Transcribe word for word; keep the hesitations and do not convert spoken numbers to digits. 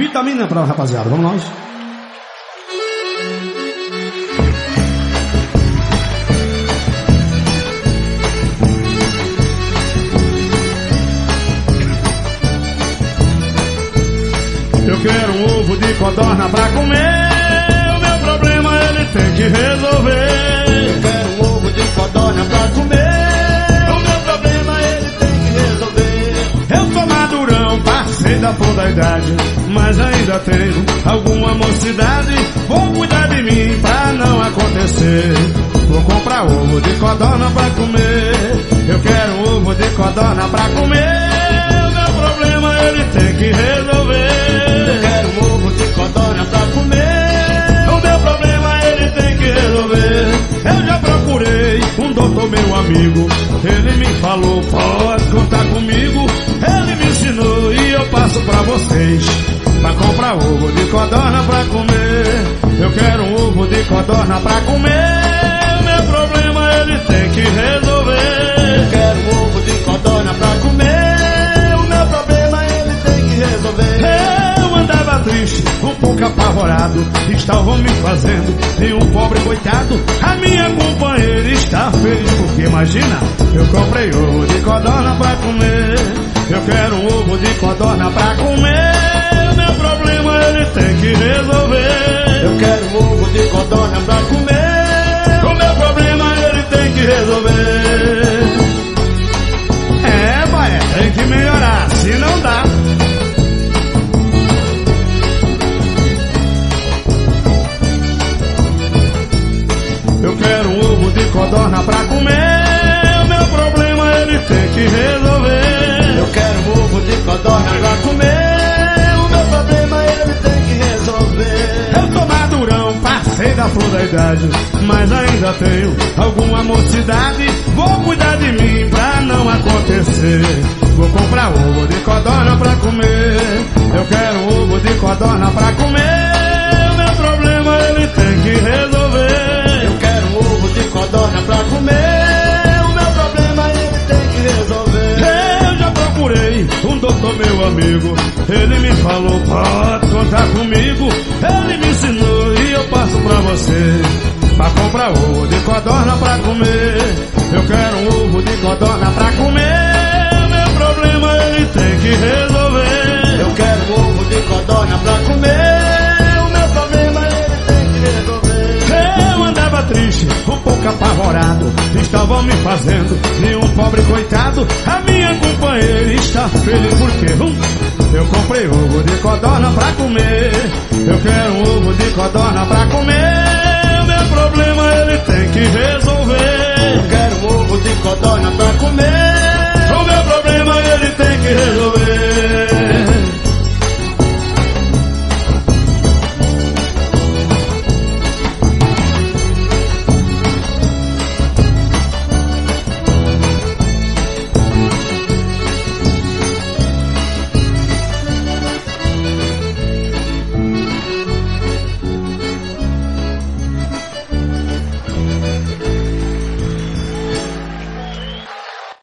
Vitamina pra rapaziada, vamos nós. Eu quero um ovo de codorna pra comer. O meu problema ele tem que resolver. Eu quero um ovo de codorna pra comer. O meu problema ele tem que resolver. Eu sou madurão, passei da flor da idade, mas ainda tenho alguma mocidade. Vou cuidar de mim pra não acontecer. Vou comprar ovo de codorna pra comer. Eu quero um ovo de codorna pra comer. O meu problema ele tem que resolver. Eu quero um ovo de codorna pra comer. O meu problema ele tem que resolver. Eu já procurei um doutor, meu amigo. Ele me falou, pode contar comigo. Ele me ensinou e eu passo pra vocês. Pra comprar ovo de codorna pra comer. Eu quero um ovo de codorna pra comer. O meu problema ele tem que resolver. Eu quero um ovo de codorna pra comer. O meu problema ele tem que resolver. Eu andava triste, um pouco apavorado. Estavam me fazendo de um pobre coitado. A minha companheira está feliz porque imagina, eu comprei ovo de codorna pra comer. Eu quero um ovo de codorna pra comer. O meu problema ele tem que resolver. Eu quero um ovo de codorna pra comer. O meu problema ele tem que resolver. É, pai, tem que melhorar, se não dá. Eu quero um ovo de codorna pra comer. O meu problema ele tem que resolver. Eu quero um ovo de codorna pra comer. O meu problema ele tem que resolver. Eu tô madurão, passei da flor da idade, mas ainda tenho alguma mocidade. Vou cuidar de mim pra não acontecer. Vou comprar ovo de codorna pra comer. Eu quero um ovo de codorna pra comer. O meu problema ele tem que resolver. Eu quero um ovo de codorna pra comer. O meu problema ele tem que resolver. Eu já procurei um doutor, meu amigo. Ele me falou, pode contar comigo. Ele me ensinou e eu passo pra você. Pra comprar ovo de codorna pra comer. Eu quero um ovo de codorna pra comer. Meu problema ele tem que resolver. Eu quero um ovo de codorna pra comer. O meu problema ele tem que resolver. Eu andava triste, um pouco apavorado. Estavam me fazendo de um pobre coitado. A minha companheira está feliz porque hum, eu comprei ovo de codorna pra comer. Eu quero um ovo de codorna pra comer. Meu problema ele tem que resolver. Eu quero um ovo de codorna pra comer.